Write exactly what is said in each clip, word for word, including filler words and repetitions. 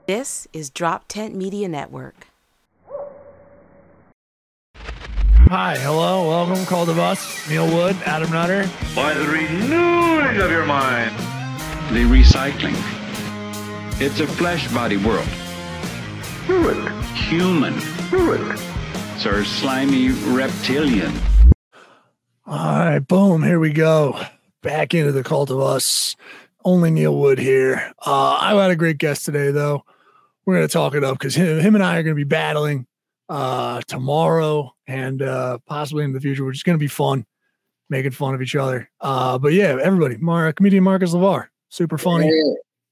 This is Drop Tent Media Network. Hi, hello, welcome, Call the Bus, Neil Wood, Adam Nutter. By the renewing of your mind. The recycling. It's a flesh body world. Fluid. Human. Fluid. Sir slimy reptilian. All right, boom, here we go. Back into the Cult of Us. Only Neil Wood here. Uh, I had a great guest today, though. We're going to talk it up because him, him and I are going to be battling uh, tomorrow and uh, possibly in the future, which is going to be fun, making fun of each other. Uh, but yeah, everybody, Mar- comedian Marcus LeVar, super funny. Yeah.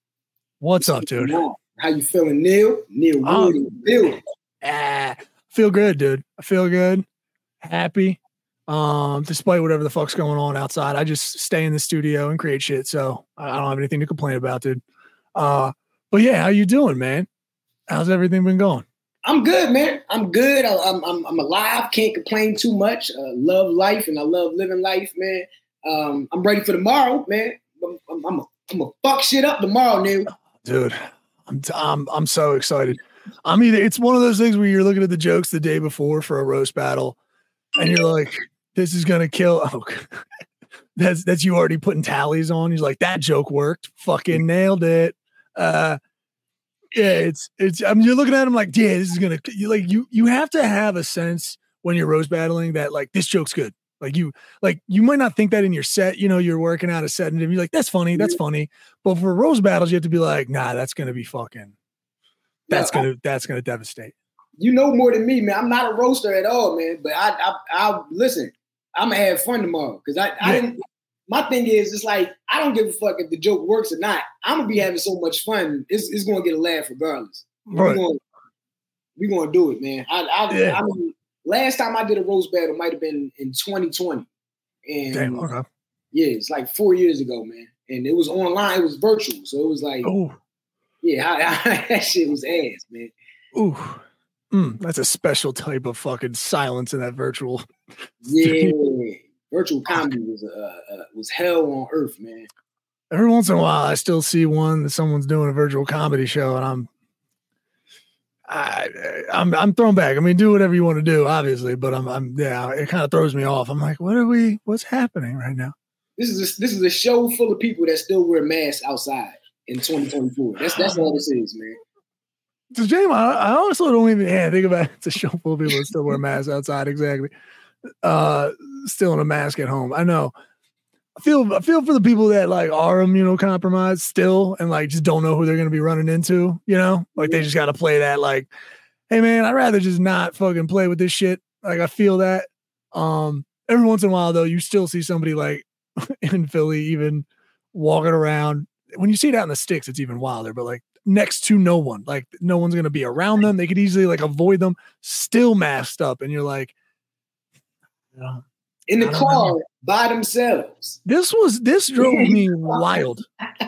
What's up, dude? How you feeling, Neil? Neil Wood Um, in the building. Ah, feel good, dude. I feel good, happy. Um, despite whatever the fuck's going on outside, I just stay in the studio and create shit. So I don't have anything to complain about, dude. Uh, but yeah, how you doing, man? How's everything been going? I'm good, man. I'm good. I, I'm, I'm I'm alive. Can't complain too much. Uh, love life and I love living life, man. Um, I'm ready for tomorrow, man. I'm I'm I'm a, I'm a fuck shit up tomorrow, Neil. Dude, I'm t- I'm I'm so excited. I'm either it's one of those things where you're looking at the jokes the day before for a roast battle, and you're like, "This is gonna kill." Oh, that's that's you already putting tallies on. He's like, "That joke worked. Fucking nailed it." Uh, yeah, it's it's. I mean, you're looking at him like, "Yeah, this is gonna." You like you you have to have a sense when you're roast battling that like this joke's good. Like you, like you might not think that in your set, you know, you're working out a set and you're like, that's funny, that's funny. But for roast battles, you have to be like, nah, that's gonna be fucking, that's No, gonna, I, that's gonna devastate. you know more than me, man. I'm not a roaster at all, man. But I I I listen. I'm gonna have fun tomorrow because I I Yeah. didn't. My thing is, it's like I don't give a fuck if the joke works or not. I'm gonna be having so much fun. It's it's gonna get a laugh regardless. We're Right. gonna we gonna do it, man. I I, Yeah. I mean, last time I did a roast battle might have been in twenty twenty, and Damn. Okay. yeah, it's like four years ago, man. And it was online, it was virtual, so it was like, Oh. yeah, I, I, that shit was ass, man. Ooh. Mm, that's a special type of fucking silence in that virtual. Yeah, virtual comedy was uh, uh was hell on earth, man. Every once in a while, I still see one that someone's doing a virtual comedy show, and I'm, I, I'm, I'm thrown back. I mean, do whatever you want to do, obviously, but I'm, I'm, yeah, it kind of throws me off. I'm like, what are we? What's happening right now? This is a, this is a show full of people that still wear masks outside in twenty twenty-four. That's that's all this is, man. So, James, I, I honestly don't even yeah, think about it. It's a show full of people that still wear masks outside. Exactly. Uh, still in a mask at home. I know. I feel I feel for the people that like are immunocompromised still and like just don't know who they're gonna be running into, you know? Like they just gotta play that like, hey man, I'd rather just not fucking play with this shit. Like I feel that. Um every once in a while though, you still see somebody like in Philly even walking around. When you see it out in the sticks, it's even wilder, but like next to no one. Like no one's gonna be around them. They could easily like avoid them, still masked up, and you're like, you know, In the I don't car know. by themselves. This was this drove me wild.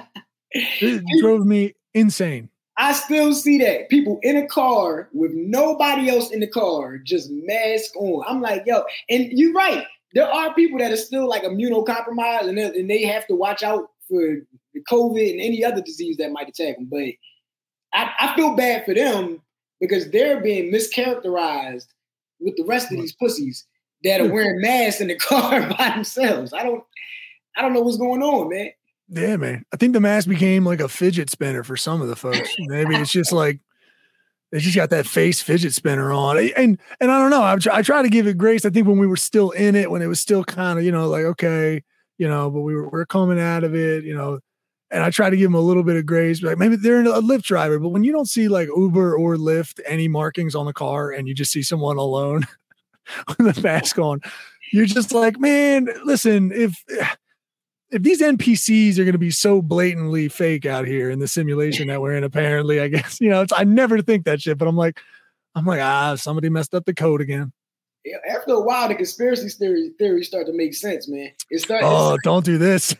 It drove me insane. I still see that. People in a car with nobody else in the car, just mask on. I'm like, yo, and you're right. There are people that are still like immunocompromised and they, and they have to watch out for the COVID and any other disease that might attack them. But I, I feel bad for them because they're being mischaracterized with the rest of these pussies that are wearing masks in the car by themselves. I don't, I don't know what's going on, man. Yeah, man. I think the mask became like a fidget spinner for some of the folks. Maybe it's just like they just got that face fidget spinner on. And and I don't know. I, I try to give it grace. I think when we were still in it, when it was still kind of, you know, like, okay, you know, but we were, we we're coming out of it, you know, and I try to give them a little bit of grace. Like maybe they're a Lyft driver, but when you don't see like Uber or Lyft, any markings on the car and you just see someone alone with a mask on, you're just like, man, listen, if if these N P Cs are going to be so blatantly fake out here in the simulation that we're in, apparently, I guess, you know, it's, I never think that shit, but I'm like, I'm like, ah, somebody messed up the code again. Yeah, after a while, the conspiracy theory theories start to make sense, man. It starts. Oh, don't do this.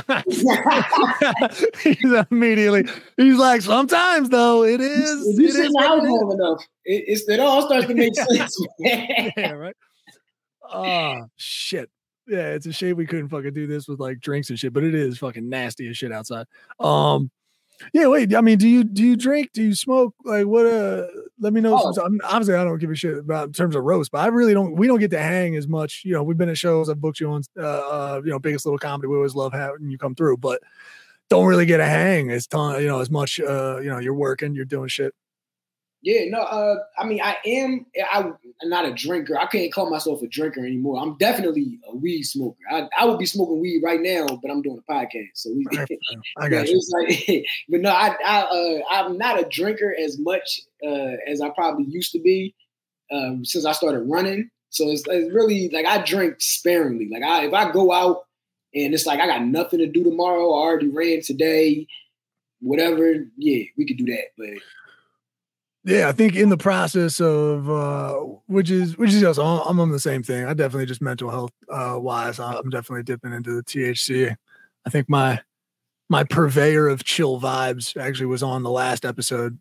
He's immediately, he's like, sometimes though, it is. If you it sit in is the what house it is. long enough, it, it's it all starts to make sense, man. Yeah, right. Oh shit. Yeah, it's a shame we couldn't fucking do this with like drinks and shit, but it is fucking nasty as shit outside. Um, Yeah, wait. I mean, do you do you drink? Do you smoke? Like, what? Uh, let me know. Oh. Some, I mean, obviously, I don't give a shit about in terms of roast, but I really don't. We don't get to hang as much. You know, we've been at shows. I've booked you on, uh, uh you know, Biggest Little Comedy. We always love having you come through, but don't really get a hang as ton. You know, as much. Uh, you know, you're working, you're doing shit. Yeah, no, uh, I mean, I am, I, I'm not a drinker. I can't call myself a drinker anymore. I'm definitely a weed smoker. I, I would be smoking weed right now, but I'm doing a podcast. So we, I got you. It's like, but no, I, I, uh, I'm not a drinker as much uh, as I probably used to be um, since I started running. So it's, it's really like I drink sparingly. Like I, if I go out and it's like I got nothing to do tomorrow, I already ran today, whatever, yeah, we could do that, but. Yeah, I think in the process of uh, which is which is also I'm on the same thing. I definitely just mental health uh, wise, I'm definitely dipping into the T H C. I think my my purveyor of chill vibes actually was on the last episode.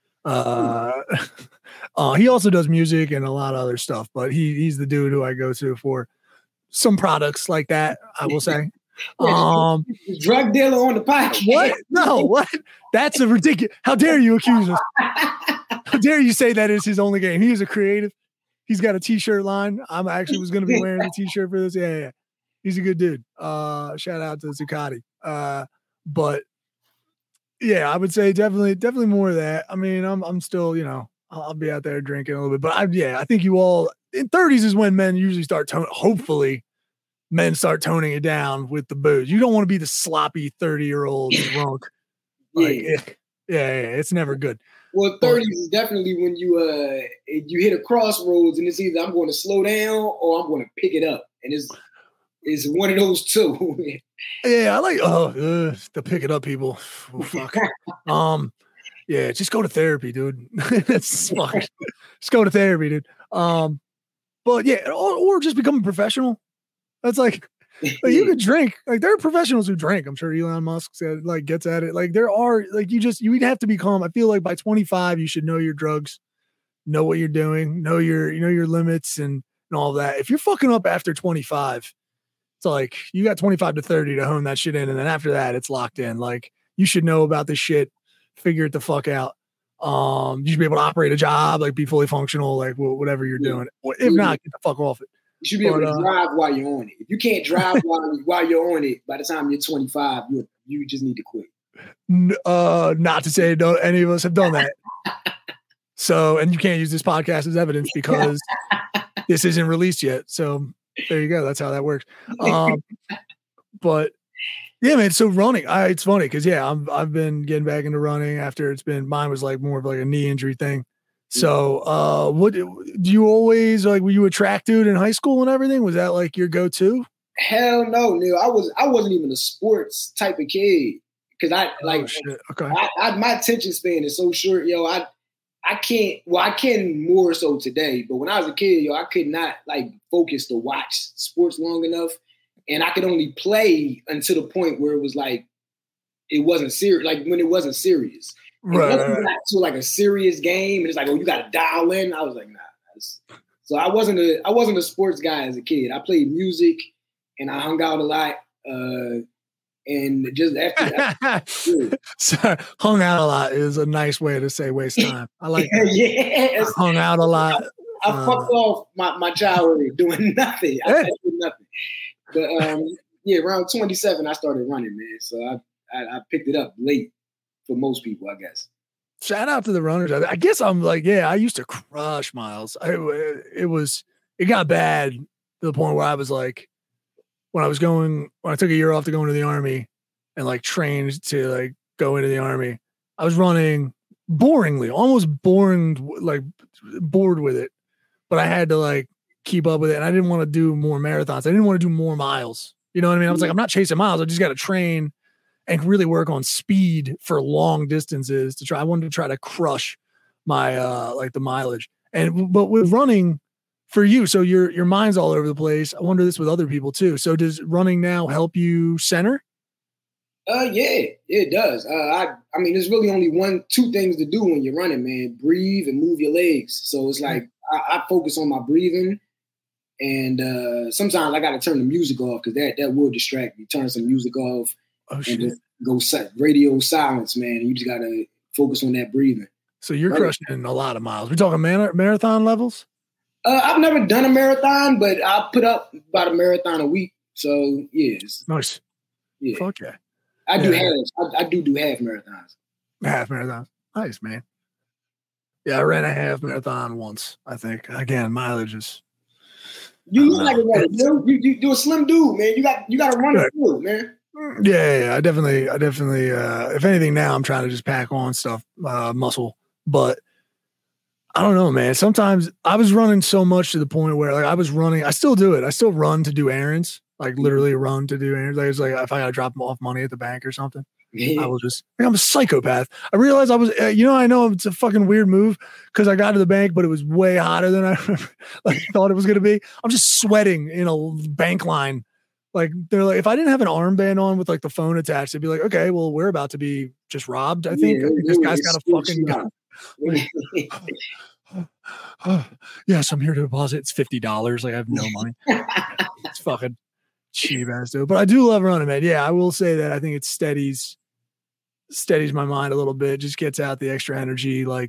Uh, uh, he also does music and a lot of other stuff, but he he's the dude who I go to for some products like that. I will say. Um, drug dealer on the podcast. What? No, what? That's a ridiculous. How dare you accuse us? How dare you say that is his only game? He is a creative. He's got a t-shirt line. I'm actually was going to be wearing a t-shirt for this. Yeah, yeah, yeah. He's a good dude. Uh, shout out to Zuccotti. Uh, but yeah, I would say definitely, definitely more of that. I mean, I'm, I'm still, you know, I'll, I'll be out there drinking a little bit, but I, yeah, I think you all in thirties is when men usually start tone. Hopefully, men start toning it down with the booze. You don't want to be the sloppy thirty year old drunk. Like, yeah. It, yeah, yeah, it's never good. Well, thirties is definitely when you uh you hit a crossroads and it's either I'm going to slow down or I'm going to pick it up, and it's it's one of those two. Yeah, I like oh uh, the pick it up people. Oh, fuck. um, yeah, just go to therapy, dude. That's fuck. Just go to therapy, dude. Um, but yeah, or, or just become a professional. That's like. Like you could drink. Like there are professionals who drink. I'm sure Elon Musk said like gets at it. Like there are like you just you would have to become. I feel like by twenty-five you should know your drugs, know what you're doing, know your you know your limits and, and all that. If you're fucking up after twenty-five, it's like you got twenty-five to thirty to hone that shit in, and then after that it's locked in. Like you should know about this shit, figure it the fuck out. Um, you should be able to operate a job, like be fully functional, like whatever you're doing. If not, get the fuck off it. You should be able but, to uh, drive while you're on it. If you can't drive while, while you're on it, by the time you're twenty-five, you you just need to quit. Uh, not to say no, any of us have done that. So, and you can't use this podcast as evidence because this isn't released yet. So there you go. That's how that works. Um, but yeah, man. So running, I, it's funny because yeah, I'm I've been getting back into running after it's been mine was like more of like a knee injury thing. So, uh, what do you always like? Were you a track dude in high school and everything? Was that like your go-to? Hell no, Neil. I was I wasn't even a sports type of kid because I like oh, shit. Okay. I, I, my attention span is so short, yo. I I can't. Well, I can more so today, but when I was a kid, yo, I could not like focus to watch sports long enough, and I could only play until the point where it was like it wasn't serious. Like when it wasn't serious. Right, right. right. To like a serious game, and it's like, oh, you got to dial in. I was like, nah. That's... So I wasn't a I wasn't a sports guy as a kid. I played music, and I hung out a lot. Uh, and just after that, so hung out a lot is a nice way to say waste time. I like that. Yeah, I hung out a lot. I, I uh, fucked off my, my childhood doing nothing. I, I did nothing. But um, yeah, around twenty-seven, I started running, man. So I, I I picked it up late. For most people, I guess. Shout out to the runners. I guess I'm like, yeah, I used to crush miles. I, it was, it got bad to the point where I was like, when I was going, when I took a year off to go into the army and like trained to like go into the army, I was running boringly, almost boring, like bored with it. But I had to like keep up with it. And I didn't want to do more marathons. I didn't want to do more miles. You know what I mean? I was like, I'm not chasing miles. I just got to train and really work on speed for long distances to try. I wanted to try to crush my, uh, like the mileage and, but with running for you, so your, your mind's all over the place. I wonder this with other people too. So does running now help you center? Uh, yeah, it does. Uh, I, I mean, there's really only one, two things to do when you're running, man, breathe and move your legs. So it's like, I, I focus on my breathing and, uh, sometimes I got to turn the music off cause that, that will distract me. Turn some music off. Oh shit! Just, go set radio silence, man. You just gotta focus on that breathing. So you're Right. crushing a lot of miles. We're talking man- marathon levels? Uh, I've never done a marathon, but I put up about a marathon a week. So yes, Nice. yeah, Fuck yeah. I do Yeah. halves. I, I do do half marathons. Half marathon. Nice, man. Yeah, I ran a half marathon once, I think. Again, mileage is You look No. like a runner, dude. You, you you a slim dude, man. You got you got to run Right. through, man. yeah, yeah, yeah. I definitely, I definitely uh if anything now I'm trying to just pack on stuff, uh muscle. But I don't know, man. Sometimes I was running so much to the point where like I was running, I still do it. I still run to do errands, like literally run to do errands. Like it's like if I gotta drop off money at the bank or something. I will just, like, I'm a psychopath. I realized I was, uh, you know, I know it's a fucking weird move because I got to the bank, but it was way hotter than I like thought it was going to be. I'm just sweating in a bank line. Like they're like, if I didn't have an armband on with like the phone attached, they'd be like, okay, well, we're about to be just robbed. I think, Yeah, I think this dude, guy's it's got a fucking gun. Oh, yes, I'm here to deposit. It's fifty dollars. Like I have no money. It's fucking cheap ass dude. But I do love running, man. Yeah, I will say that I think it steadies steadies my mind a little bit, just gets out the extra energy, like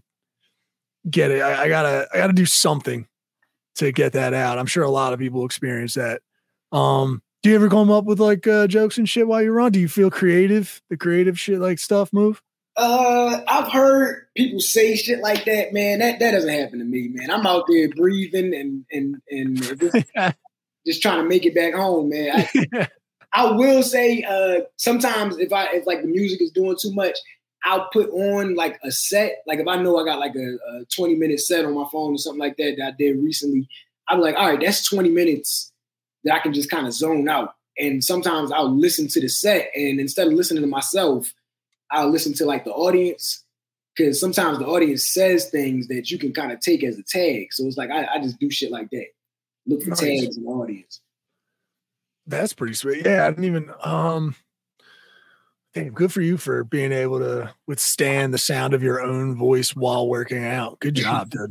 get it. I, I gotta I gotta do something to get that out. I'm sure a lot of people experience that. Um, do you ever come up with like uh, jokes and shit while you run? Do you feel creative? The creative shit like stuff move? Uh, I've heard people say shit like that, man. That that doesn't happen to me, man. I'm out there breathing and and and just, just trying to make it back home, man. I, I will say, uh, sometimes if I if like the music is doing too much, I'll put on like a set. Like if I know I got like a, a twenty minute set on my phone or something like that that I did recently, I'm like, all right, that's twenty minutes that I can just kind of zone out. And sometimes I'll listen to the set, and instead of listening to myself, I'll listen to like the audience, because sometimes the audience says things that you can kind of take as a tag. So it's like I, I just do shit like that. Look for Nice. tags in the audience. That's pretty sweet. Yeah, I didn't even um damn, good for you for being able to withstand the sound of your own voice while working out. Good job, dude.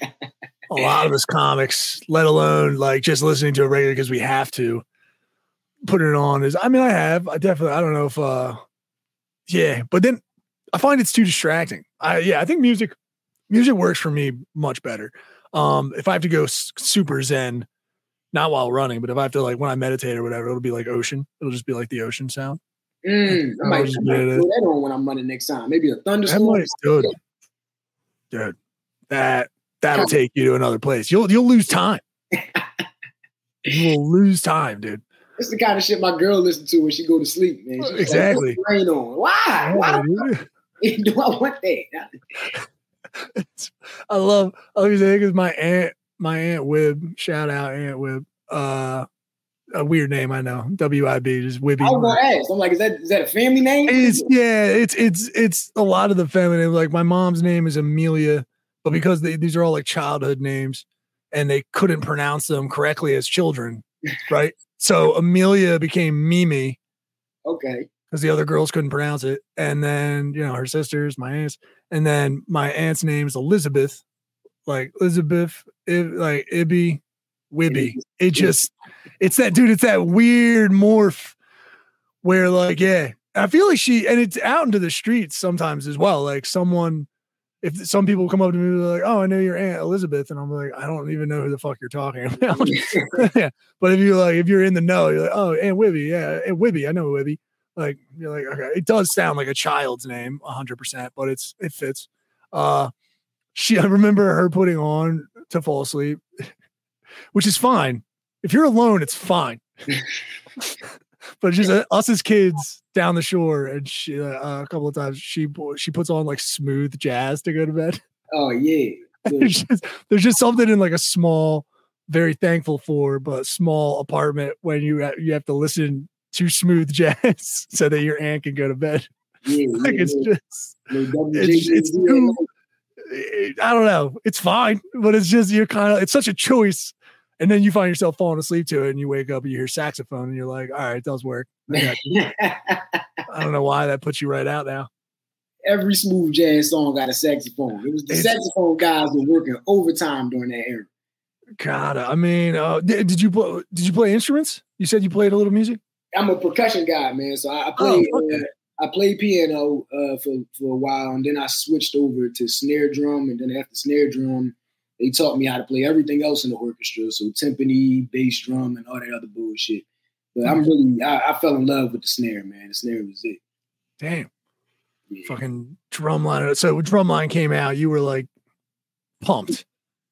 A lot of us comics, let alone like just listening to it regularly because we have to put it on is I mean, I have. I definitely I don't know if uh yeah, but then I find it's too distracting. I yeah, I think music music works for me much better. Um, if I have to go s- super zen, not while running, but if I have to like when I meditate or whatever, it'll be like ocean. It'll just be like the ocean sound. Mm, I I might, was I might good at throw that on when I'm running next time. Maybe a That thunderstorm. might, dude, dude, that that'll take you to another place. You'll you'll lose time. You will lose time, dude. It's the kind of shit my girl listens to when she go to sleep, man. She's Exactly. Like, "Put the rain on. Why? Why Yeah, dude. do I want that? I love. I was thinking because my aunt, my aunt Wib, shout out Aunt Wib. Uh, a weird name, I know. W I B, just Wibby. I was gonna ask. I'm like, is that is that a family name? It's yeah, it's it's it's a lot of the feminine. Like my mom's name is Amelia, but because they, these are all like childhood names, and they couldn't pronounce them correctly as children, right? So Amelia became Mimi Okay. because the other girls couldn't pronounce it, and then you know her sisters, my aunts, and then my aunt's name is Elizabeth, like Elizabeth, Ib, like Ibby, Wibby. It just, it's that dude. It's that weird morph where like, yeah, I feel like she, and it's out into the streets sometimes as well. Like someone, if some people come up to me, they're like, "Oh, I know your Aunt Elizabeth," and I'm like, I don't even know who the fuck you're talking about. Yeah, but if you like, if you're in the know, you're like, "Oh, Aunt Wibby, yeah, Aunt Wibby, I know Wibby." Like you're like, okay, it does sound like a child's name, a hundred percent, but it's it fits. Uh, she, I remember her putting on to fall asleep, which is fine. If you're alone, it's fine. But just uh, us as kids down the shore, and she uh, a couple of times she she puts on like smooth jazz to go to bed. Oh yeah. There's just, there's just something in like a small, very thankful for, but small apartment when you ha- you have to listen to smooth jazz so that your aunt can go to bed. Yeah, Like yeah, it's yeah. just Little it's, it's W J too, Z. it- I don't know. It's fine, but it's just you're kind of it's such a choice. And then you find yourself falling asleep to it, and you wake up and you hear saxophone, and you're like, "All right, it does work." I got you. I don't know why that puts you right out now. Every smooth jazz song got a saxophone. It was the It's- saxophone guys were working overtime during that era. God, I mean, uh, did, did you play? Did you play instruments? You said you played a little music. I'm a percussion guy, man. So I, I Oh, played. okay. uh, I played piano uh, for for a while, and then I switched over to snare drum, and then after snare drum, they taught me how to play everything else in the orchestra, so timpani, bass drum, and all that other bullshit. But I'm really, I, I fell in love with the snare, man. The snare was it. Damn. Yeah. Fucking drumline. So when drumline came out, you were like pumped.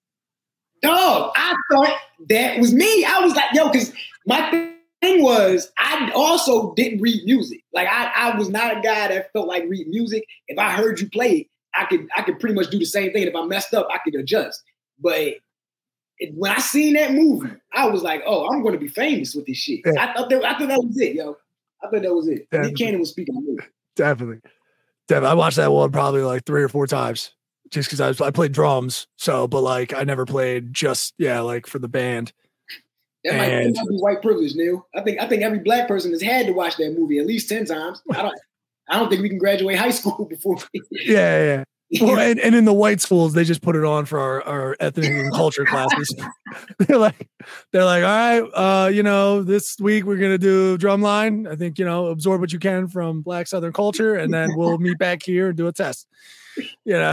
Dog, I thought that was me. I was like, yo, because my thing was, I also didn't read music. Like, I, I was not a guy that felt like reading music. If I heard you play it, I could I could pretty much do the same thing. If I messed up, I could adjust. But it, when I seen that movie, I was like, oh, I'm going to be famous with this shit. Yeah. I thought that, I thought that was it, yo. I thought that was it. Nick Cannon was speaking to me. Definitely. Definitely. I watched that one probably like three or four times just because I was, I played drums. So, but like I never played just, yeah, like for the band. That might, that might be white privilege, Neil. I think I think every black person has had to watch that movie at least ten times. I don't I don't think we can graduate high school before. yeah, yeah. Well, and, and in the white schools, they just put it on for our, our ethnic and culture classes. they're like, they're like, all right, uh, you know, this week we're gonna do drumline. I think you know, absorb what you can from Black Southern culture, and then we'll meet back here and do a test. You know,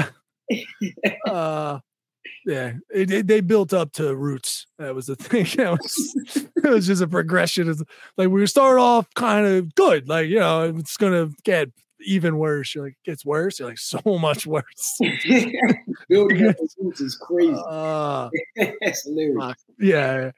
uh, yeah, it, it, they built up to roots. That was the thing. It was, it was just a progression. It's like we start off kind of good, like you know, it's gonna get even worse. You're like, it gets worse. You're like, so much worse. Building up those roots is crazy. Uh, That's hilarious. Yeah.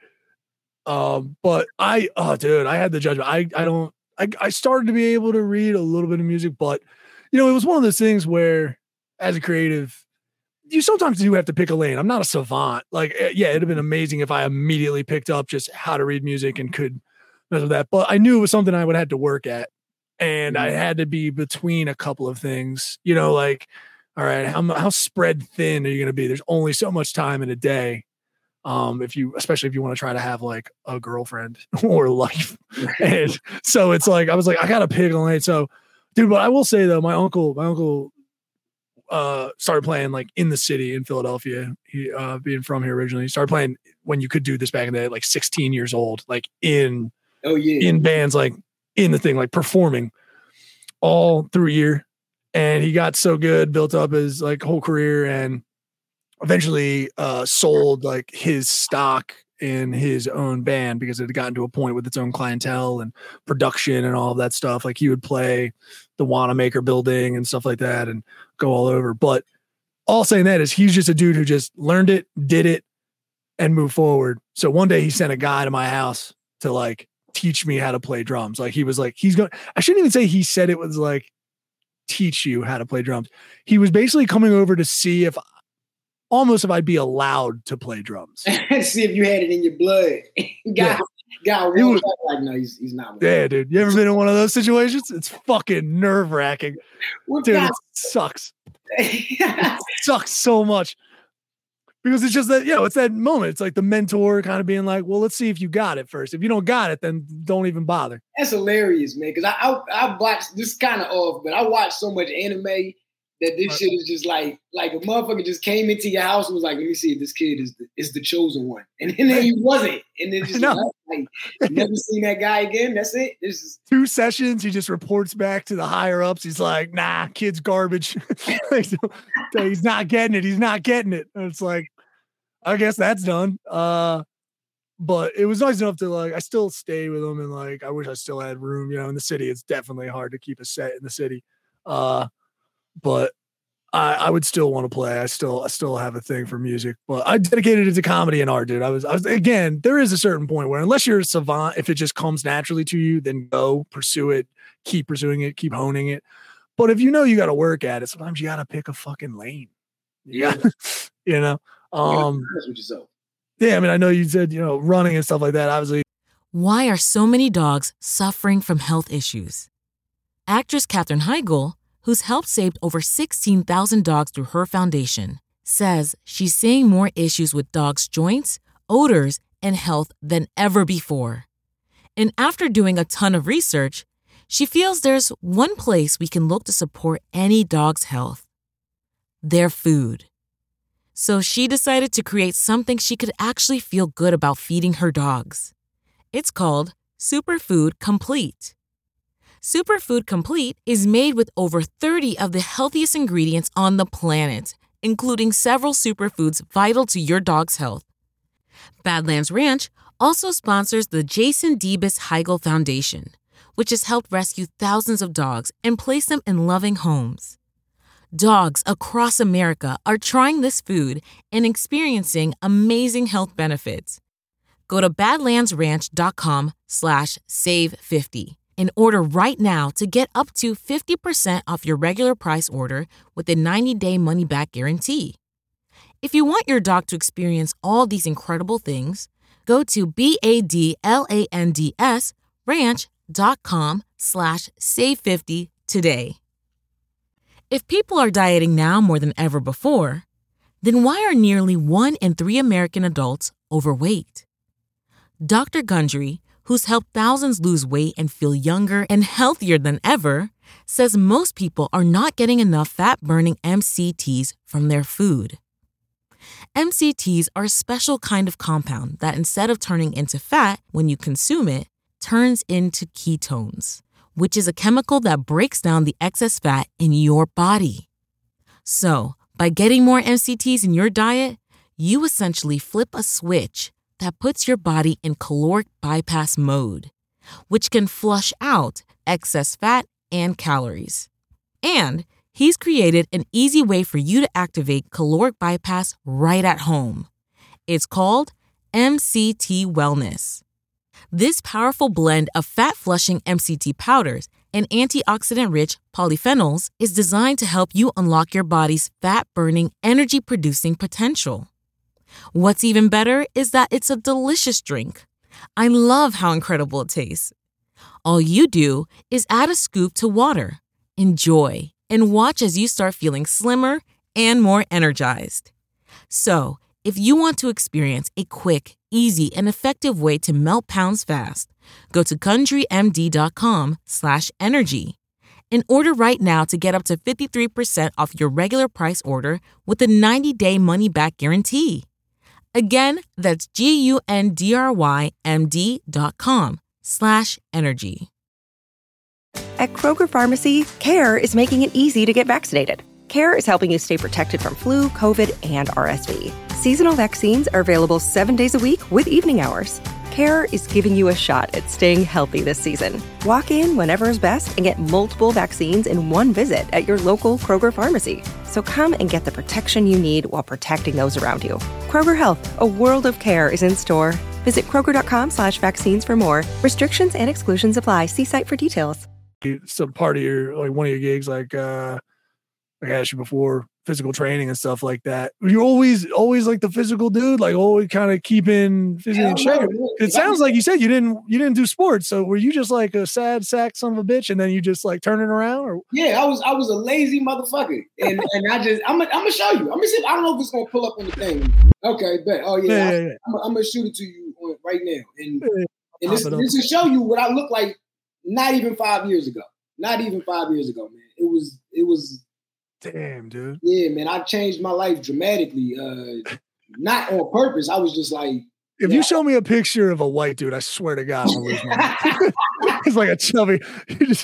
Um, but I, oh, dude, I had the judgment. I, I don't, I, I started to be able to read a little bit of music, but you know, it was one of those things where, as a creative, you sometimes do have to pick a lane. I'm not a savant. Like, yeah, it'd have been amazing if I immediately picked up just how to read music and could mess with that. But I knew it was something I would have to work at. And I had to be between a couple of things, you know, like, all right, how, how spread thin are you going to be? There's only so much time in a day. Um, if you, especially if you want to try to have like a girlfriend or life. And so it's like, I was like, I got to pick a lane. So dude, but I will say though, my uncle, my uncle, uh, started playing like in the city in Philadelphia. He, uh, being from here originally, he started playing when you could do this back in the day, like sixteen years old, like in, oh yeah, in bands, like, in the thing, like performing all through a year. And he got so good, built up his like whole career, and eventually uh, sold like his stock in his own band because it had gotten to a point with its own clientele and production and all of that stuff. Like he would play the Wanamaker building and stuff like that and go all over. But all saying that is he's just a dude who just learned it, did it, and moved forward. So one day he sent a guy to my house to like teach me how to play drums. Like he was like, he's going, I shouldn't even say he said it was like, teach you how to play drums. He was basically coming over to see if almost if I'd be allowed to play drums. See if you had it in your blood. God, God, was, like, no, he's, he's not. Yeah, dude. You ever been in one of those situations? It's fucking nerve wracking. Dude, God. It sucks. It sucks so much. Because it's just that, you know, it's that moment. It's like the mentor kind of being like, well, let's see if you got it first. If you don't got it, then don't even bother. That's hilarious, man. Because I, I I watched, this kind of off, but I watched so much anime that this shit is just like, like a motherfucker just came into your house and was like, let me see if this kid is the, is the chosen one. And then he wasn't. And then just no. like, never seen that guy again. That's it. This is two sessions. He just reports back to the higher ups. He's like, nah, kid's garbage. He's not getting it. He's not getting it. And it's like, I guess that's done. Uh, but it was nice enough to like, I still stay with him. And like, I wish I still had room, you know, in the city. It's definitely hard to keep a set in the city. Uh, But I, I would still want to play. I still, I still have a thing for music, but I dedicated it to comedy and art, dude. I was, I was, again, there is a certain point where unless you're a savant, if it just comes naturally to you, then go pursue it, keep pursuing it, keep honing it. But if you know you got to work at it, sometimes you got to pick a fucking lane. Yeah. You know? Um, yeah. I mean, I know you said, you know, running and stuff like that, obviously. Why are so many dogs suffering from health issues? Actress Katherine Heigl, who's helped save over sixteen thousand dogs through her foundation, says she's seeing more issues with dogs' joints, odors, and health than ever before. And after doing a ton of research, she feels there's one place we can look to support any dog's health: their food. So she decided to create something she could actually feel good about feeding her dogs. It's called Superfood Complete. Superfood Complete is made with over thirty of the healthiest ingredients on the planet, including several superfoods vital to your dog's health. Badlands Ranch also sponsors the Jason Debus Heigl Foundation, which has helped rescue thousands of dogs and place them in loving homes. Dogs across America are trying this food and experiencing amazing health benefits. Go to badlandsranch.com slash save 50 and order right now to get up to fifty percent off your regular price order with a ninety-day money-back guarantee. If you want your dog to experience all these incredible things, go to B-A-D-L-A-N-D-S ranch.com slash save 50 today. If people are dieting now more than ever before, then why are nearly one in three American adults overweight? Doctor Gundry, who's helped thousands lose weight and feel younger and healthier than ever, says most people are not getting enough fat-burning M C Ts from their food. M C Ts are a special kind of compound that instead of turning into fat when you consume it, turns into ketones, which is a chemical that breaks down the excess fat in your body. So, by getting more M C Ts in your diet, you essentially flip a switch that puts your body in caloric bypass mode, which can flush out excess fat and calories. And he's created an easy way for you to activate caloric bypass right at home. It's called M C T Wellness. This powerful blend of fat-flushing M C T powders and antioxidant-rich polyphenols is designed to help you unlock your body's fat-burning, energy-producing potential. What's even better is that it's a delicious drink. I love how incredible it tastes. All you do is add a scoop to water, enjoy, and watch as you start feeling slimmer and more energized. So, if you want to experience a quick, easy, and effective way to melt pounds fast, go to GundryMD.com slash energy and order right now to get up to fifty-three percent off your regular price order with a ninety-day money-back guarantee. Again, that's G-U-N-D-R-Y-M-D dot com slash energy. At Kroger Pharmacy, CARE is making it easy to get vaccinated. CARE is helping you stay protected from flu, COVID, and R S V. Seasonal vaccines are available seven days a week with evening hours. CARE is giving you a shot at staying healthy this season. Walk in whenever is best and get multiple vaccines in one visit at your local Kroger Pharmacy. So come and get the protection you need while protecting those around you. Kroger Health, a world of care is in store. Visit Kroger.com slash vaccines for more. Restrictions and exclusions apply. See site for details. Some part of your, like one of your gigs, like, uh, like I asked you before, physical training and stuff like that. You're always, always like the physical dude, like always kind of keeping physically in check. It sounds like you said you didn't, you didn't do sports. So were you just like a sad sack son of a bitch, and then you just like turning around? Or yeah, I was, I was a lazy motherfucker, and and I just, I'm, I'm gonna show you. I'm gonna see. I don't know if it's gonna pull up on the thing. Okay, but oh yeah, yeah, yeah, yeah. I'm, I'm gonna shoot it to you on, right now, and yeah, and this, this will show you what I look like. Not even five years ago. Not even five years ago, man. It was, it was. Damn, dude. Yeah, man. I changed my life dramatically. Uh, not on purpose. I was just like. If yeah. you show me a picture of a white dude, I swear to God, I'll lose my mind. It's like a chubby. You just,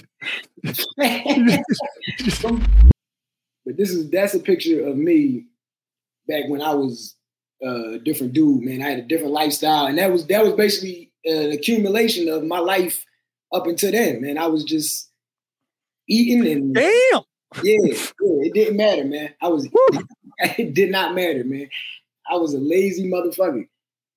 you just, but this is that's a picture of me back when I was uh, a different dude, man. I had a different lifestyle, and that was that was basically an accumulation of my life up until then, man. I was just eating and damn. Yeah, yeah, it didn't matter, man. I was it did not matter, man. I was a lazy motherfucker.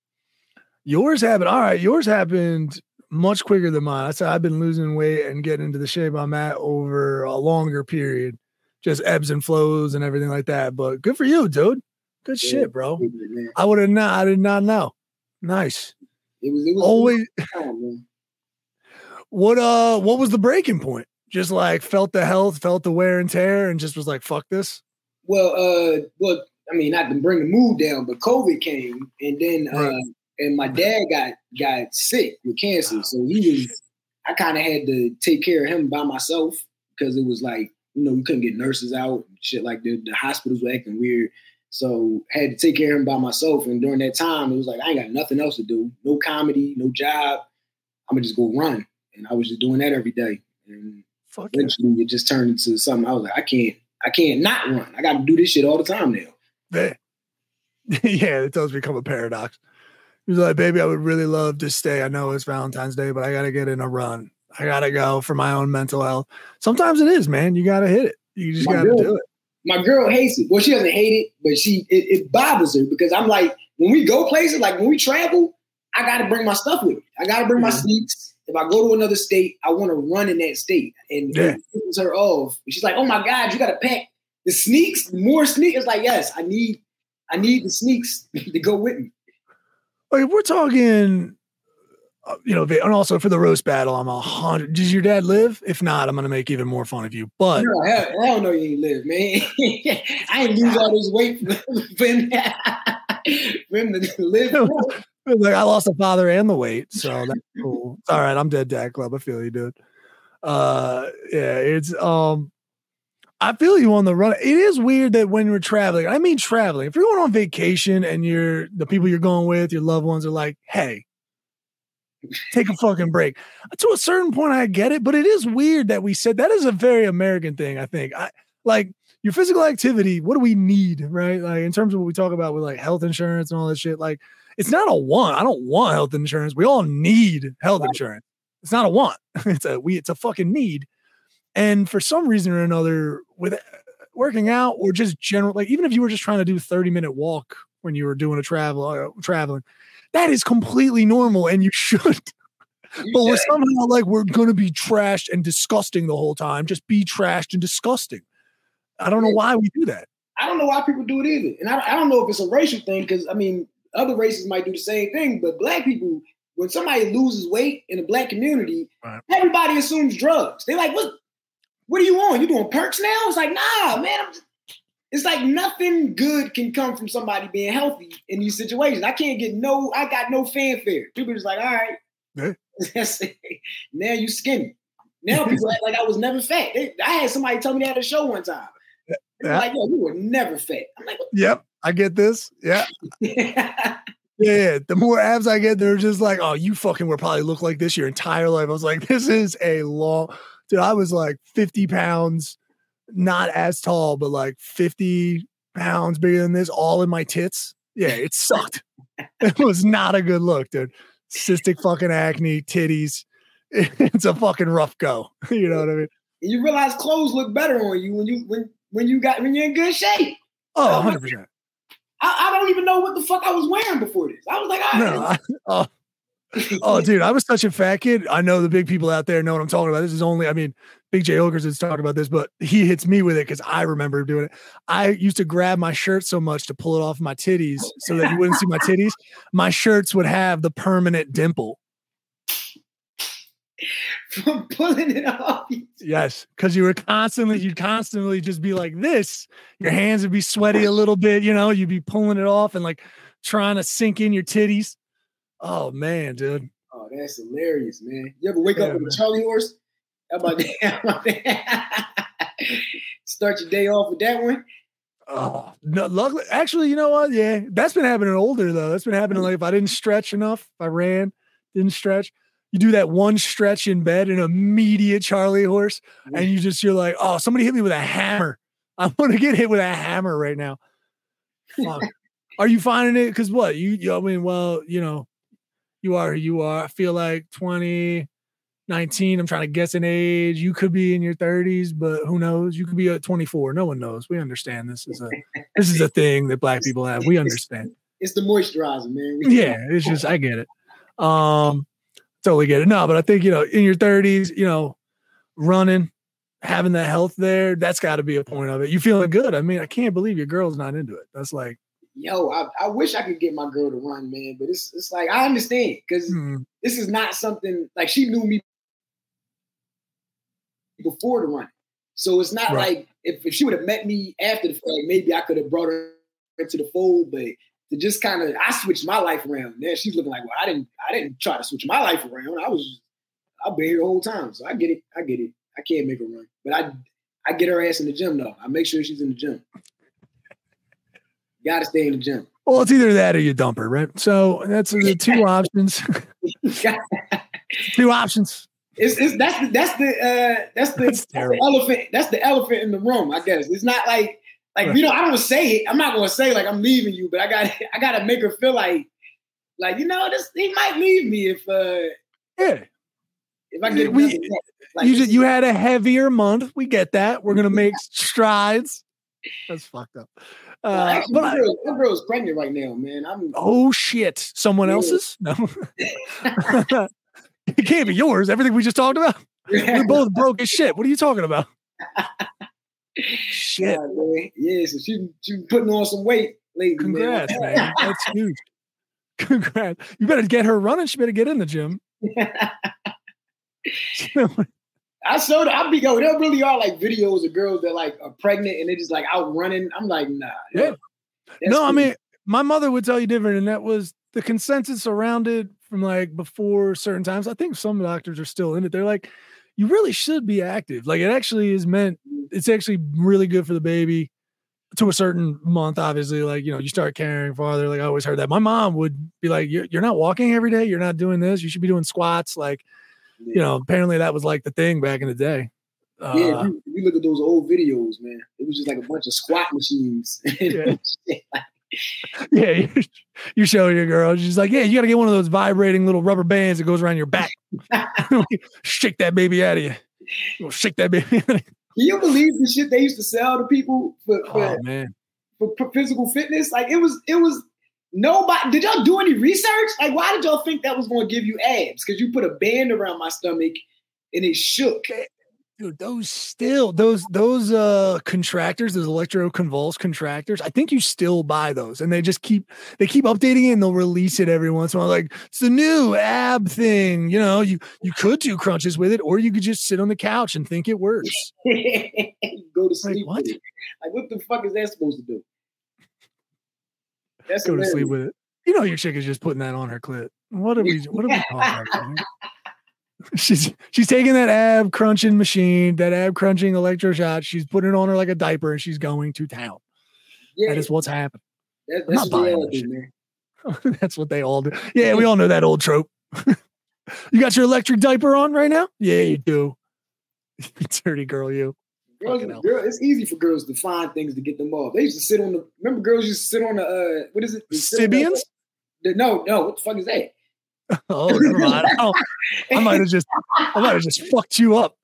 Yours happened. All right, yours happened much quicker than mine. I said I've been losing weight and getting into the shape I'm at over a longer period, just ebbs and flows and everything like that. But good for you, dude. Good yeah, shit, bro. It, I would have not. I did not know. Nice. It was. It was always. It was time, man. What uh? What was the breaking point? Just like felt the health, felt the wear and tear, and just was like, "Fuck this." Well, uh, well, I mean, not to bring the mood down, but COVID came, and then right. uh, and my dad got got sick with cancer, so he was. I kind of had to take care of him by myself because it was like, you know, we couldn't get nurses out and shit like that. The hospitals were acting weird, so had to take care of him by myself. And during that time, it was like I ain't got nothing else to do, no comedy, no job. I'm gonna just go run, and I was just doing that every day. And Fuck yeah. eventually it just turned into something. I was like, I can't, I can't not run. I got to do this shit all the time now. Yeah. Yeah, it does become a paradox. He was like, baby, I would really love to stay. I know it's Valentine's Day, but I got to get in a run. I got to go for my own mental health. Sometimes it is, man. You got to hit it. You just got to do it. My girl hates it. Well, she doesn't hate it, but she it, it bothers her because I'm like, when we go places, like when we travel, I got to bring my stuff with me. I got to bring my sneaks. If I go to another state, I want to run in that state. And yeah. it was her off. She's like, oh my God, you got to pack the sneaks, more sneakers. Like, yes, I need, I need the sneaks to go with me. Like, if we're talking, uh, you know, and also for the roast battle, I'm a hundred. Does your dad live? If not, I'm going to make even more fun of you. But no, hell, hell no, you ain't live, man. I ain't lose all this weight for him, for him to live. Like, I lost the father and the weight, so that's cool. It's all right. I'm dead, Dad Club. I feel you, dude. Uh, yeah, it's um, I feel you on the run. It is weird that when we're traveling, I mean traveling. If you're going on vacation and you're the people you're going with, your loved ones are like, "Hey, take a fucking break." To a certain point, I get it, but it is weird that we said that is a very American thing. I think I like your physical activity. What do we need, right? Like in terms of what we talk about with like health insurance and all that shit, like. It's not a want. I don't want health insurance. We all need health insurance. It's not a want. It's a we. It's a fucking need. And for some reason or another, with working out or just general, like even if you were just trying to do a thirty minute walk when you were doing a travel uh, traveling, that is completely normal and you should. You but we're somehow like we're gonna be trashed and disgusting the whole time. Just be trashed and disgusting. I don't know why we do that. I don't know why people do it either, and I, I don't know if it's a racial thing because I mean. Other races might do the same thing, but black people, when somebody loses weight in the black community, right. everybody assumes drugs. They're like, what, what are you on? You doing perks now? It's like, nah, man. I'm just, it's like nothing good can come from somebody being healthy in these situations. I can't get no, I got no fanfare. People are just like, all right. Yeah. Now you skinny. Now people act like I was never fat. They, I had somebody tell me that at a show one time. Yeah. Like, yo, you were never fat. I'm like, what? Yep. I get this. Yeah. yeah. Yeah. The more abs I get, they're just like, oh, you fucking will probably look like this your entire life. I was like, this is a long, dude, I was like fifty pounds, not as tall, but like fifty pounds bigger than this, all in my tits. Yeah. It sucked. It was not a good look, dude. Cystic fucking acne, titties. It's a fucking rough go. You know what I mean? And you realize clothes look better on you when you, when, when you got, when you're in good shape. Oh, one hundred percent. I, I don't even know what the fuck I was wearing before this. I was like, I, no, I, oh, oh, dude, I was such a fat kid. I know the big people out there know what I'm talking about. This is only, I mean, Big J Okers is talking about this, but he hits me with it because I remember doing it. I used to grab my shirt so much to pull it off my titties so that you wouldn't see my titties. My shirts would have the permanent dimple. From pulling it off. Yes, because you were constantly, you'd constantly just be like this. Your hands would be sweaty a little bit, you know, you'd be pulling it off and like trying to sink in your titties. Oh, man, dude. Oh, that's hilarious, man. You ever wake yeah, up with man. a Charlie horse? How about that? Start your day off with that one? Oh, no, luckily, actually, you know what? Yeah, that's been happening older, though. That's been happening like if I didn't stretch enough, if I ran, didn't stretch. You do that one stretch in bed, an immediate Charlie horse, and you just, you're like, oh, somebody hit me with a hammer. I want to get hit with a hammer right now. Fuck. Are you finding it? Because what? You, you, I mean, well, you know, you are who you are. I feel like twenty nineteen, I'm trying to guess an age. You could be in your thirties, but who knows? You could be at twenty-four. No one knows. We understand this is a this is a thing that black people have. We understand. It's the moisturizer, man. Yeah, it's just, I get it. Um, totally get it. No, but I think, you know, in your thirties, you know, running, having that health there, that's got to be a point of it. You feeling good. I mean, I can't believe your girl's not into it. That's like, yo, I, I wish I could get my girl to run, man, but it's it's like, I understand because mm. this is not something, like she knew me before the run. So it's not right. like if, if she would have met me after the fact, maybe I could have brought her into the fold, but to just kind of, I switched my life around. Now she's looking like, well, I didn't, I didn't try to switch my life around. I was, I've been here the whole time. So I get it. I get it. I can't make her run, but I, I get her ass in the gym though. I make sure she's in the gym. Got to stay in the gym. Well, it's either that or you dump her, right? So that's the two options. Two options. It's, it's that's the that's the uh, that's the, That's that's the terrible. elephant that's the elephant in the room. I guess it's not like like you know I don't say it. I'm not gonna say like I'm leaving you, but I got I gotta make her feel like like you know this he might leave me if uh Yeah. if I get We- another neck. Like, you just, you had a heavier month. We get that. We're gonna make strides. That's fucked up. Uh, well, actually, but my I- girl, my girl's pregnant right now, man. I'm oh shit! Someone Yeah. else's? No, it can't be yours. Everything we just talked about. We're both broke as shit. What are you talking about? Shit. Yeah, man. Yeah, so she she been putting on some weight lately. Congrats, man. That's huge. Congrats. You better get her running. She better get in the gym. I showed her, I be go, there really are like videos of girls that like are pregnant and they just like out running. I'm like, nah. Yeah. that's No, I cool. mean, my mother would tell you different, and that was the consensus around it from like before certain times. I think some doctors are still in it. They're like, you really should be active. Like it actually is meant, it's actually really good for the baby to a certain month, obviously. Like, you know, you start caring farther. Like I always heard that. My mom would be like, you're, you're not walking every day. You're not doing this. You should be doing squats. Like, you know, apparently that was like the thing back in the day. Uh, Yeah, if you, if you look at those old videos, man, it was just like a bunch of squat machines. Yeah. Yeah, you're, you're showing your girl. She's like, yeah, you got to get one of those vibrating little rubber bands that goes around your back. Shake that baby out of you. You'll shake that baby out of you. Can you believe the shit they used to sell to people for, for, Oh, man. for, for physical fitness? Like it was, it was nobody. Did y'all do any research? Like, why did y'all think that was going to give you abs? Because you put a band around my stomach and it shook. Dude, those still, those, those uh contractors, those electroconvulse contractors, I think you still buy those and they just keep, they keep updating it and they'll release it every once in a while. Like it's the new ab thing. You know, you, you could do crunches with it, or you could just sit on the couch and think it works. Go to sleep. what? With it. Like, what the fuck is that supposed to do? That's Go to hilarious. sleep with it. You know, your chick is just putting that on her clit. What are we, what are we talking about? Man? She's she's taking that ab crunching machine, that ab crunching electro shot. She's putting it on her like a diaper, and she's going to town. Yeah, That is what's happening. that, I'm that's not what they buying all that do, shit. man. That's what they all do. Yeah, we all know that old trope. You got your electric diaper on right now? Yeah, you do. Dirty girl, you. Girls, Fucking hell. girl, it's easy for girls to find things to get them off. They used to sit on the. Remember, girls used to sit on the. Uh, what is it? The sit on the- Sibians? the- no, no. What the fuck is that? Oh, never mind. Oh, I might have just, I might have just fucked you up.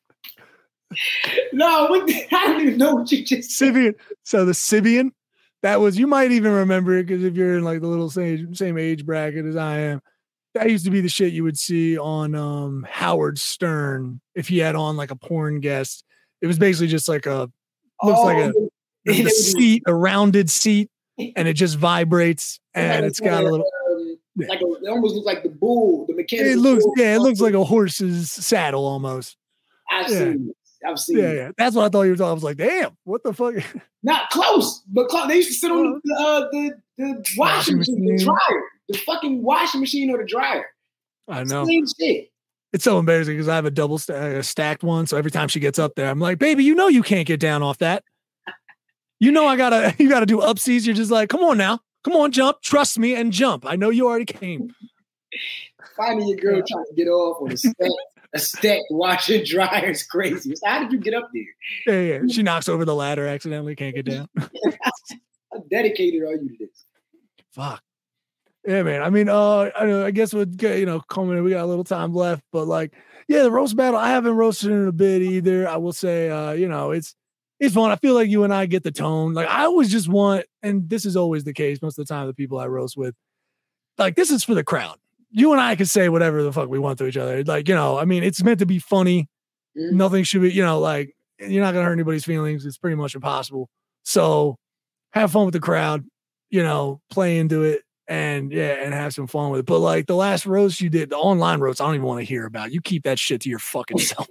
No, what the, I don't even know what you just said. Sibian. So the Sibian, that was, you might even remember it because if you're in like the little same, same age bracket as I am, that used to be the shit you would see on um, Howard Stern if he had on like a porn guest. It was basically just like a, looks like a, Oh, the seat, a rounded seat, and it just vibrates and it's got a little, um, like a, it almost looks like the bull, the mechanical. it looks, bull. yeah, it looks like a horse's saddle almost. I've yeah. seen it. I've seen Yeah, it. yeah. That's what I thought you were talking. I was like, damn, what the fuck? Not close, but close. They used to sit on the uh, the the washing Washing machine, the machine. dryer, the fucking washing machine or the dryer. I know. Same shit. It's so embarrassing because I have a double sta- a stacked one. So every time she gets up there, I'm like, baby, you know you can't get down off that. You know I gotta you gotta do upsies. You're just like, come on now. Come on, jump. Trust me and jump. I know you already came. Finding your girl trying to get off on a stacked, a stacked washer dryer is crazy. So how did you get up there? Yeah, yeah. She knocks over the ladder accidentally, can't get down. How dedicated are you to this? Fuck. Yeah, man. I mean, uh, I, know, I guess with you know, coming in, we got a little time left, but like, yeah, the roast battle. I haven't roasted in a bit either. I will say, uh, you know, it's it's fun. I feel like you and I get the tone. Like, I always just want, and this is always the case most of the time. The people I roast with, like, this is for the crowd. You and I can say whatever the fuck we want to each other. Like, you know, I mean, it's meant to be funny. Mhm. Nothing should be, you know, like you're not gonna hurt anybody's feelings. It's pretty much impossible. So have fun with the crowd. You know, play into it. And yeah, and have some fun with it. But like the last roast you did, the online roast, I don't even want to hear about. You keep that shit to your fucking self.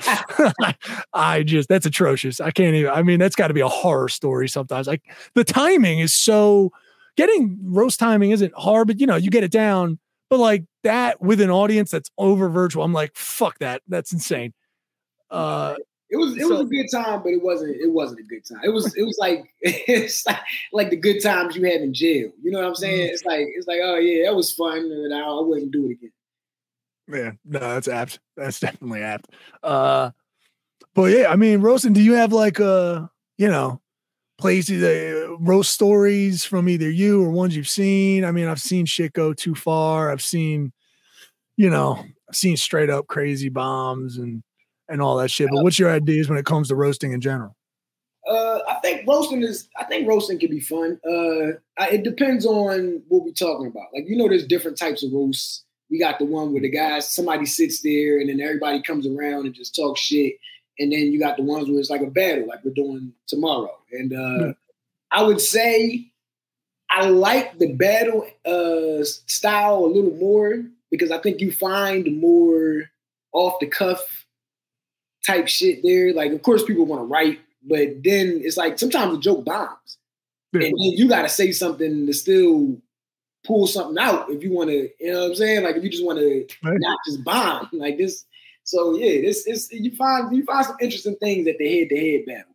I just, that's atrocious. I can't even, I mean, that's got to be a horror story sometimes. Like the timing is so, getting roast timing isn't hard, but you know, you get it down. But like that with an audience that's over virtual, I'm like, fuck that. That's insane. Uh, It was it was So- a good time, but it wasn't it wasn't a good time. It was it was like it's like like the good times you have in jail. You know what I'm saying? It's like it's like oh yeah, that was fun, and I, I wouldn't do it again. Yeah, no, that's apt. That's definitely apt. Uh, but yeah, I mean, roasting. Do you have like uh, you know, places uh, roast stories from either you or ones you've seen? I mean, I've seen shit go too far. I've seen, you know, I've seen straight up crazy bombs and and all that shit. But what's your ideas when it comes to roasting in general? Uh, I think roasting is. I think roasting can be fun. Uh, I, it depends on what we're talking about. Like, you know, there's different types of roasts. We got the one where the guys, somebody sits there and then everybody comes around and just talks shit. And then you got the ones where it's like a battle, like we're doing tomorrow. And uh, mm. I would say I like the battle uh, style a little more because I think you find more off the cuff type shit there. Like, of course, people want to write. But then it's like sometimes the joke bombs. Yeah. And then you got to say something to still pull something out if you want to, you know what I'm saying? Like if you just want to right. not just bomb like this. So yeah, this is you find you find some interesting things at the head to head battle.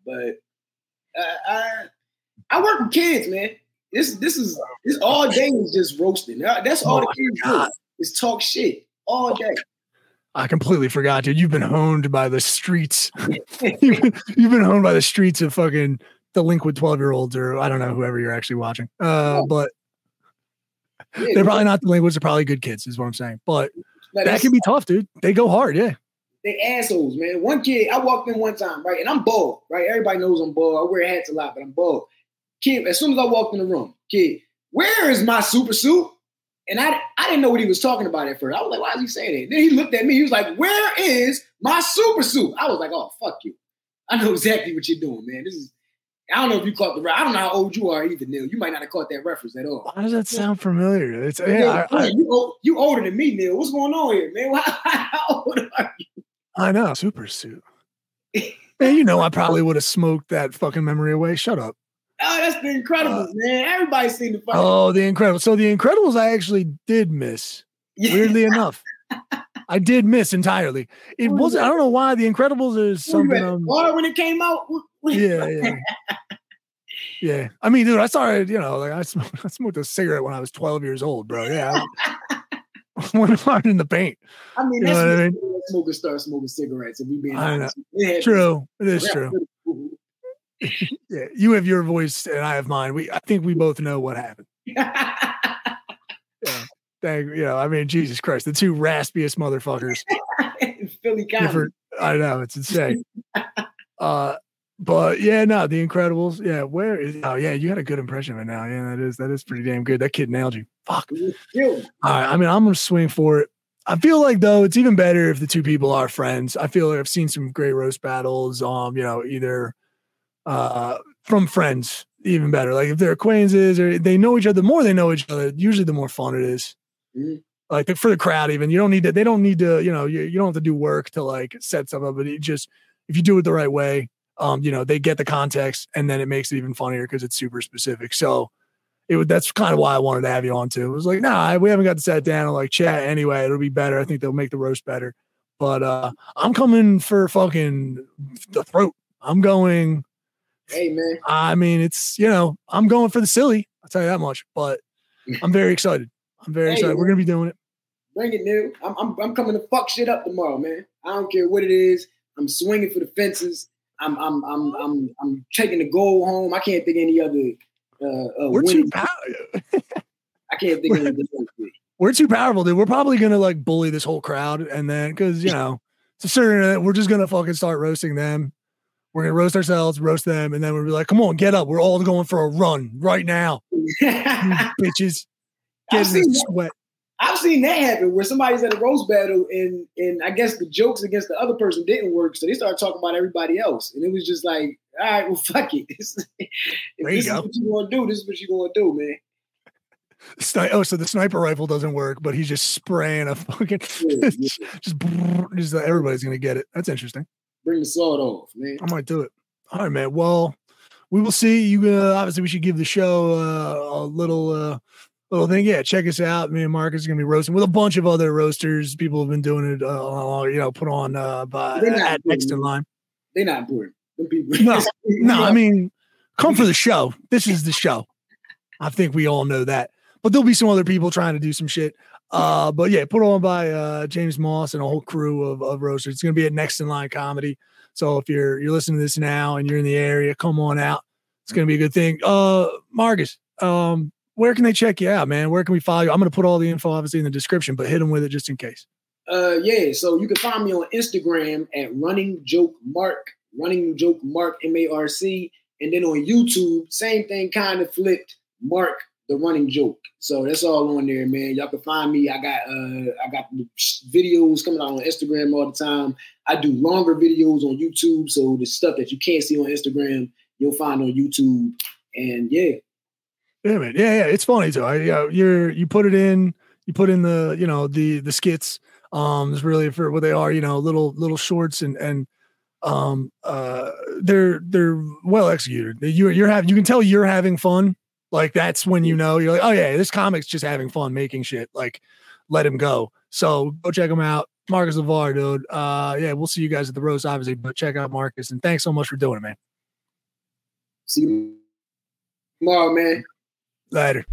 But uh, I I work with kids, man. This this is this all day is just roasting. That's all oh the kids do is talk shit all day. I completely forgot, dude. You've been honed by the streets. you've, been, you've been honed by the streets of fucking delinquent twelve-year-olds, or I don't know, whoever you're actually watching. Uh, but yeah, they're probably not delinquents. They're probably good kids, is what I'm saying. But like, that can be tough, dude. They go hard, yeah. They assholes, man. One kid, I walked in one time, right? And I'm bald, right? Everybody knows I'm bald. I wear hats a lot, but I'm bald. Kid, as soon as I walked in the room, kid, where is my super suit? And I, I didn't know what he was talking about at first. I was like, why is he saying that? Then he looked at me. He was like, where is my super suit? I was like, oh, fuck you. I know exactly what you're doing, man. This is, I don't know if you caught the, I don't know how old you are either, Neil. You might not have caught that reference at all. Why does that sound familiar? It's, yeah, yeah I, I, you, you older than me, Neil. What's going on here, man? How old are you? I know, super suit. Man, you know I probably would have smoked that fucking memory away. Shut up. Oh, that's The Incredibles, uh, man. Everybody's seen the fucking. Oh, The Incredibles. So The Incredibles I actually did miss. Yeah. Weirdly enough. I did miss entirely. It wasn't, I don't know why. The Incredibles is something. Um, Water when it came out? Yeah, yeah. Yeah. I mean, dude, I started, you know, like I smoked, I smoked a cigarette when I was twelve years old, bro. Yeah. I went hard in the paint. I mean, that's when I mean? smokers start smoking cigarettes. If we being honest. Yeah. True. It is true. Yeah, you have your voice and I have mine. We, I think we both know what happened. Yeah, dang, you know, I mean, Jesus Christ, the two raspiest motherfuckers. Philly County. I know, it's insane. uh, but yeah, no, The Incredibles. Yeah, where is? Oh yeah, you had a good impression of it now. Yeah, that is that is pretty damn good. That kid nailed you. Fuck. All right, I mean, I'm gonna swing for it. I feel like though it's even better if the two people are friends. I feel like I've seen some great roast battles. Um, you know, either. Uh, from friends, even better. Like if they're acquaintances or they know each other, the more they know each other, usually the more fun it is. Mm-hmm. Like for the crowd, even you don't need to. They don't need to. You know, you, you don't have to do work to like set something up. But it just if you do it the right way, um, you know, they get the context, and then it makes it even funnier because it's super specific. So it would. That's kind of why I wanted to have you on too. It was like, nah, we haven't got to sit down and like chat anyway. It'll be better. I think they'll make the roast better. But uh, I'm coming for fucking the throat. I'm going. Hey, man. I mean, it's, you know, I'm going for the silly. I'll tell you that much, but I'm very excited. I'm very hey, excited. Man. We're going to be doing it. Bring it, Neil. I'm, I'm I'm coming to fuck shit up tomorrow, man. I don't care what it is. I'm swinging for the fences. I'm I'm I'm I'm I'm taking the goal home. I can't think any other uh, uh We're too powerful. I can't think of anything else. We're too powerful, dude. We're probably going to like bully this whole crowd, and then because, you know, it's a certain, we're just going to fucking start roasting them. We're going to roast ourselves, roast them, and then we'll be like, come on, get up. We're all going for a run right now. You bitches. Get in the sweat. I've seen that happen where somebody's at a roast battle and and I guess the jokes against the other person didn't work. So they started talking about everybody else. And it was just like, all right, well, fuck it. This, if there you this go. is what you want to do, this is what you're going to do, man. Sni- oh, so the sniper rifle doesn't work, but he's just spraying a fucking, yeah, yeah. just, just everybody's going to get it. That's interesting. Bring the sword off, man. I might do it. All right, man. Well, we will see. You uh, obviously we should give the show uh, a little uh, little thing. Yeah, check us out. Me and Marcus is gonna be roasting with a bunch of other roasters. People have been doing it, uh, you know, put on uh, by at Next in Line. They're not bored. Them people. No, no. I mean, come for the show. This is the show. I think we all know that. But there'll be some other people trying to do some shit. Uh, but yeah, put on by uh, James Moss and a whole crew of, of roasters. It's going to be at Next in Line Comedy. So if you're you're listening to this now and you're in the area, come on out. It's going to be a good thing. Uh, Marcus, um, where can they check you out, man? Where can we follow you? I'm going to put all the info obviously in the description, but hit them with it just in case. Uh, yeah, so you can find me on Instagram at Running Joke Mark, Running Joke Mark, M A R C. And then on YouTube, same thing, kind of flipped, Mark the Running Joke. So that's all on there, man. Y'all can find me. I got uh, I got videos coming out on Instagram all the time. I do longer videos on YouTube, so the stuff that you can't see on Instagram, you'll find on YouTube. And yeah, yeah, man, yeah, yeah. It's funny too. I, you know, you're you put it in, you put in the you know the the skits. Um, it's really for what they are, you know, little little shorts and and um uh they're they're well executed. You you're having you can tell you're having fun. Like that's when you know you're like, oh yeah, this comic's just having fun making shit. Like, let him go. So go check him out, Marcus LeVar, dude. Uh, yeah, we'll see you guys at the roast, obviously, but check out Marcus and thanks so much for doing it, man. See you tomorrow, man. Later.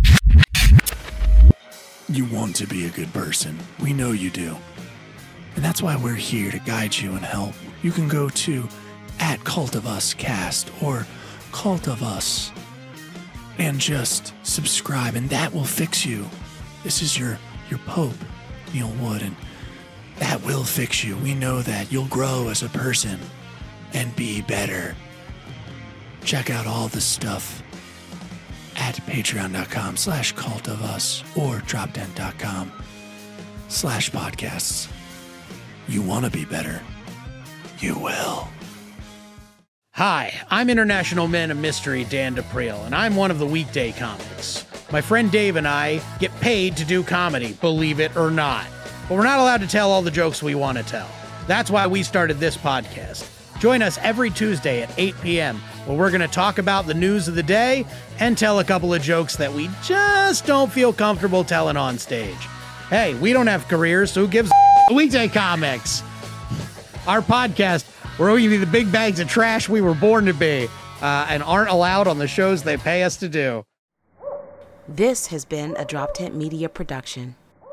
You want to be a good person. We know you do. And that's why we're here to guide you and help. You can go to at Cult of Us Cast or Cult of Us and just subscribe, and that will fix you. This is your your Pope, Neil Wood, and that will fix you. We know that you'll grow as a person and be better. Check out all the stuff at patreon.com slash cult of us or droptent.com slash podcasts. You want to be better. You will. Hi, I'm International Man of Mystery Dan DePriel, and I'm one of the weekday comics. My friend Dave and I get paid to do comedy, believe it or not. But we're not allowed to tell all the jokes we want to tell. That's why we started this podcast. Join us every Tuesday at eight p.m. where we're going to talk about the news of the day and tell a couple of jokes that we just don't feel comfortable telling on stage. Hey, we don't have careers, so who gives a weekday comics? Our podcast, where we give you the big bags of trash we were born to be uh, and aren't allowed on the shows they pay us to do. This has been a Drop Tent Media production.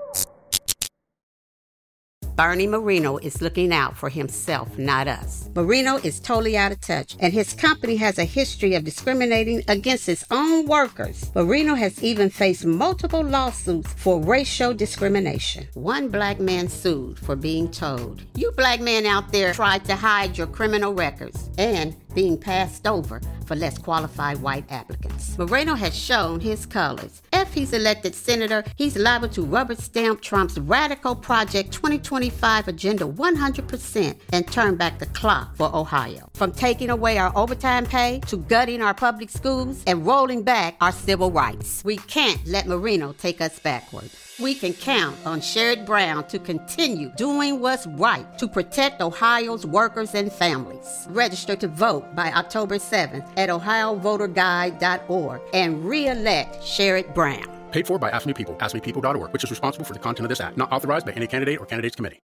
Bernie Marino is looking out for himself, not us. Marino is totally out of touch, and his company has a history of discriminating against its own workers. Marino has even faced multiple lawsuits for racial discrimination. One black man sued for being told, "You black men out there tried to hide your criminal records," and being passed over for less qualified white applicants. Moreno has shown his colors. If he's elected senator, he's liable to rubber stamp Trump's radical Project twenty twenty-five agenda one hundred percent and turn back the clock for Ohio. From taking away our overtime pay to gutting our public schools and rolling back our civil rights. We can't let Marino take us backward. We can count on Sherrod Brown to continue doing what's right to protect Ohio's workers and families. Register to vote by October seventh at ohio voter guide dot org and re-elect Sherrod Brown. Paid for by Ask Me People, ask me people dot org, which is responsible for the content of this act. Not authorized by any candidate or candidates committee.